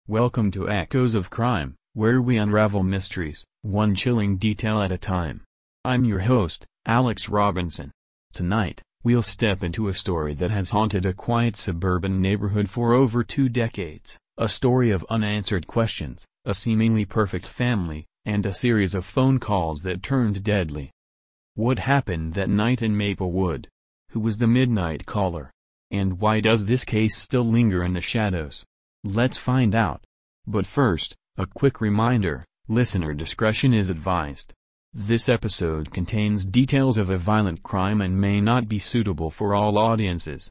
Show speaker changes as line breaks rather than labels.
Welcome to Echoes of Crime, where we unravel mysteries, one chilling detail at a time. I'm your host, Alex Robinson. Tonight, we'll step into a story that has haunted a quiet suburban neighborhood for over 2 decades, a story of unanswered questions, a seemingly perfect family, and a series of phone calls that turned deadly. What happened that night in Maplewood? Who was the midnight caller? And why does this case still linger in the shadows? Let's find out. But first, a quick reminder, listener discretion is advised. This episode contains details of a violent crime and may not be suitable for all audiences.